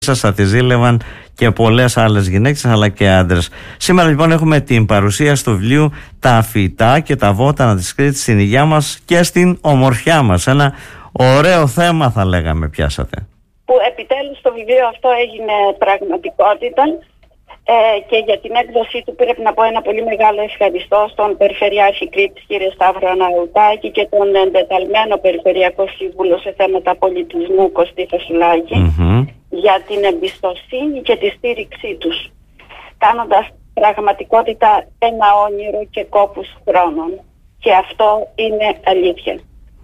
σας θα τη ζήλευαν και πολλές άλλες γυναίκες αλλά και άντρες. Σήμερα λοιπόν έχουμε την παρουσίαση του βιβλίου «Τα φυτά και τα βότανα της Κρήτης στην υγειά μας και στην ομορφιά μας». Ένα ωραίο θέμα θα λέγαμε πιάσατε. Που επιτέλους το βιβλίο αυτό έγινε πραγματικότητα και για την έκδοσή του πρέπει να πω ένα πολύ μεγάλο ευχαριστώ στον Περιφερειάρχη Κρήτης κ. Σταύρο Αναουτάκη και τον εντεταλμένο Περιφερειακό Σύμβουλο σε θέματα πολιτισμού Κωστή Φασουλάκη για την εμπιστοσύνη και τη στήριξή τους, κάνοντας πραγματικότητα ένα όνειρο και κόπους χρόνων. Και αυτό είναι αλήθεια.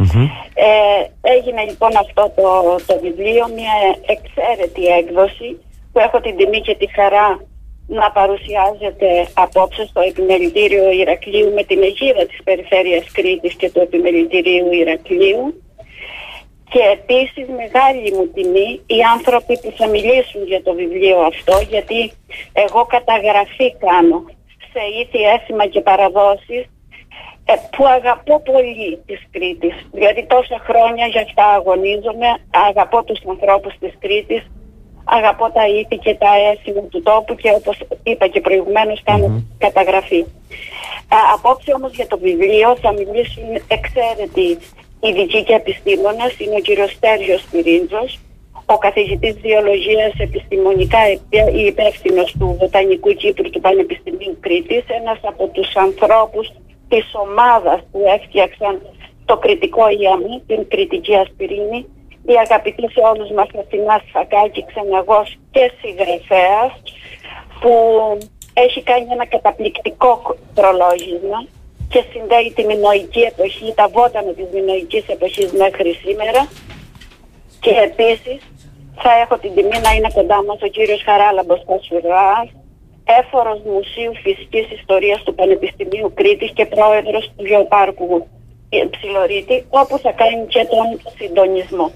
Έγινε λοιπόν αυτό το βιβλίο, μια εξαίρετη έκδοση που έχω την τιμή και τη χαρά να παρουσιάζεται απόψε στο Επιμελητήριο Ηρακλείου με την αιγίδα της Περιφέρειας Κρήτης και του Επιμελητηρίου Ηρακλείου. Και επίσης μεγάλη μου τιμή οι άνθρωποι που θα μιλήσουν για το βιβλίο αυτό, γιατί εγώ καταγραφή κάνω σε ήθη, έθιμα και παραδόσεις που αγαπώ πολύ της Κρήτης. Δηλαδή τόσα χρόνια για αυτά αγωνίζομαι, αγαπώ τους ανθρώπους της Κρήτης, αγαπώ τα ήθη και τα έθιμα του τόπου και όπως είπα και προηγουμένως κάνω καταγραφή. Απόψε όμως για το βιβλίο θα μιλήσουν εξαίρετοι ειδικοί και επιστήμονες. Είναι ο κύριος Στέργιος Σπυρίντζος, ο καθηγητής βιολογίας επιστημονικά υπεύθυνος του Βοτανικού Κύπρου του Πανεπιστημίου Κρήτης, ένας από τους ανθρώπους της ομάδας που έφτιαξαν το κρητικό ιαμί, την κρητική ασπιρίνη, η αγαπητή σε όλους μας Αθηνάς Φακάκη, ξεναγός και συγγραφέας, που έχει κάνει ένα καταπληκτικό προλόγισμα και συνδέει τη μινωική εποχή, τα βότανα της μινωικής εποχής μέχρι σήμερα. Και επίσης θα έχω την τιμή να είναι κοντά μας ο κύριος Χαράλαμπος Κασουράς, έφορος Μουσείου Φυσικής Ιστορίας του Πανεπιστημίου Κρήτης και πρόεδρος του Γεωπάρκου Ψιλορίτη, όπου θα κάνει και τον συντονισμό.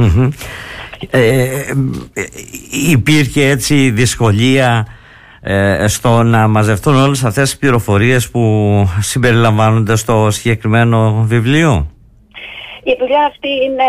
Υπήρχε έτσι δυσκολία στο να μαζευτούν όλες αυτές τις πληροφορίες που συμπεριλαμβάνονται στο συγκεκριμένο βιβλίο? Η δουλειά αυτή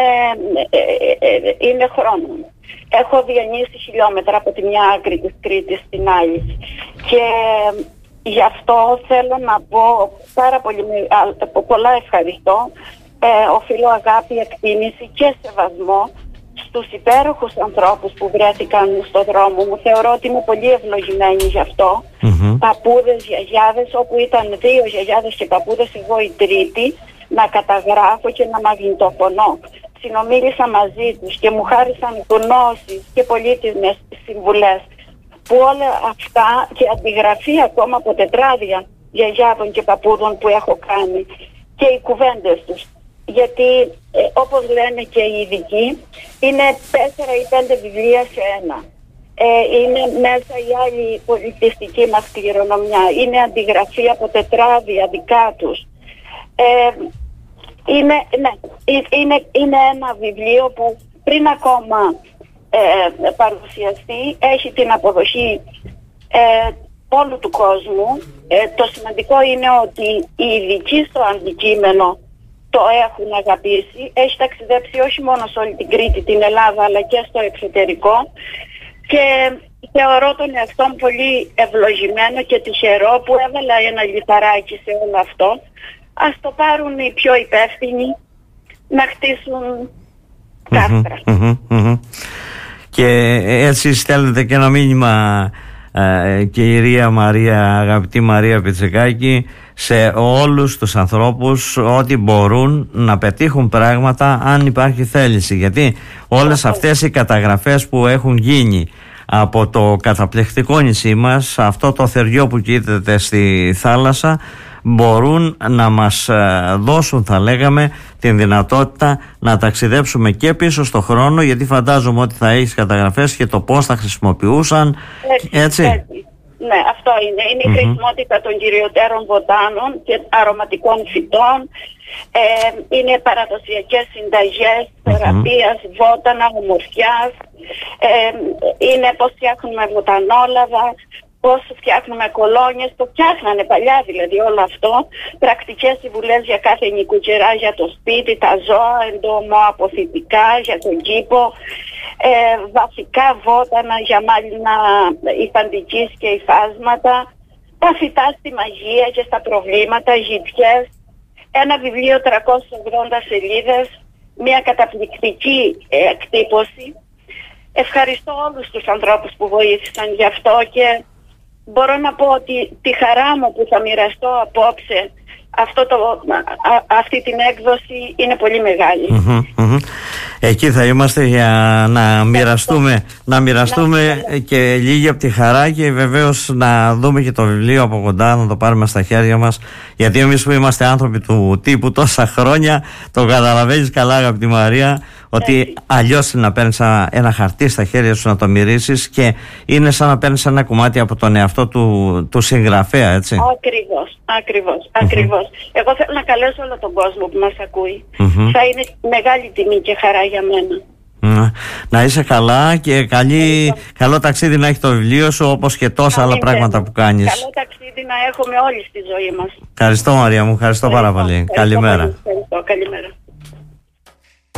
είναι χρόνο. Έχω διανύσει χιλιόμετρα από τη μια άκρη της Κρήτης στην άλλη και γι' αυτό θέλω να πω πάρα πολύ πολλά ευχαριστώ. Οφείλω αγάπη, εκτίμηση και σεβασμό στους υπέροχους ανθρώπους που βρέθηκαν στο δρόμο μου. Θεωρώ ότι είμαι πολύ ευλογημένη γι' αυτό. Παππούδες, γιαγιάδες, όπου ήταν 2 γιαγιάδες και παππούδες, εγώ η τρίτη, να καταγράφω και να μαγνητοφωνώ. Συνομίλησα μαζί τους και μου χάρισαν γνώσεις και πολύτιμες συμβουλές, που όλα αυτά και αντιγραφή ακόμα από τετράδια γιαγιάδων και παππούδων που έχω κάνει και οι κουβέντες τους. Γιατί όπως λένε και οι ειδικοί, είναι 4 ή 5 βιβλία σε ένα. Είναι μέσα η άλλη πολιτιστική μας κληρονομιά. Είναι αντιγραφή από τετράδια δικά τους. Είναι ένα βιβλίο που πριν ακόμα παρουσιαστεί έχει την αποδοχή όλου του κόσμου. Το σημαντικό είναι ότι οι ειδικοί στο αντικείμενο το έχουν αγαπήσει. Έχει ταξιδέψει όχι μόνο σε όλη την Κρήτη, την Ελλάδα, αλλά και στο εξωτερικό και θεωρώ τον εαυτό μου πολύ ευλογημένο και τυχερό που έβαλα ένα λιθαράκι σε όλο αυτό. Ας το πάρουν οι πιο υπεύθυνοι να χτίσουν κάστρα. Και έτσι στέλνετε και ένα μήνυμα κυρία Μαρία, αγαπητή Μαρία Πιτσικάκη, σε όλους τους ανθρώπους ότι μπορούν να πετύχουν πράγματα αν υπάρχει θέληση, γιατί όλες αυτές οι καταγραφές που έχουν γίνει από το καταπληκτικό νησί μας, αυτό το θεριό που κοίταται στη θάλασσα, μπορούν να μας δώσουν, θα λέγαμε, την δυνατότητα να ταξιδέψουμε και πίσω στο χρόνο, γιατί φαντάζομαι ότι θα έχεις καταγραφές και το πώς θα χρησιμοποιούσαν, έτσι. Ναι, αυτό είναι. Είναι η χρησιμότητα των κυριωτέρων βοτάνων και αρωματικών φυτών. Είναι παραδοσιακές συνταγές θεραπείας, βότανα, ομορφιάς. Είναι πώς φτιάχνουμε βοτανόλαδα. πώς φτιάχνουμε κολόνιες, το φτιάχνανε παλιά δηλαδή όλο αυτό, πρακτικές συμβουλές για κάθε νοικοκυρά, για το σπίτι, τα ζώα, εντομοαποθητικά, για τον κήπο, βασικά βότανα για μάλινα υφαντικής και υφάσματα, τα φυτά στη μαγεία και στα προβλήματα, γητιές, ένα βιβλίο 380 σελίδες, μια καταπληκτική εκτύπωση. Ευχαριστώ όλους τους ανθρώπους που βοήθησαν γι' αυτό και μπορώ να πω ότι τη χαρά μου που θα μοιραστώ απόψε αυτή την έκδοση είναι πολύ μεγάλη. Εκεί θα είμαστε για να μοιραστούμε και λίγη από τη χαρά και βεβαίως να δούμε και το βιβλίο από κοντά, να το πάρουμε στα χέρια μας, γιατί εμείς που είμαστε άνθρωποι του τύπου τόσα χρόνια, το καταλαβαίνεις καλά, αγαπητή Μαρία, ότι αλλιώς είναι να παίρνεις ένα χαρτί στα χέρια σου να το μυρίσεις και είναι σαν να παίρνεις ένα κομμάτι από τον εαυτό του συγγραφέα, έτσι. Ακριβώς. Εγώ θέλω να καλέσω όλο τον κόσμο που μας ακούει. Θα είναι μεγάλη τιμή και χαρά για μένα. Να είσαι καλά και καλό ταξίδι να έχει το βιβλίο σου, όπως και τόσα άλλα πράγματα που κάνεις. Καλό ταξίδι να έχουμε όλοι στη ζωή μας. Ευχαριστώ, Μαρία μου, ευχαριστώ πάρα πολύ. Καλημέρα. Καλημέρα.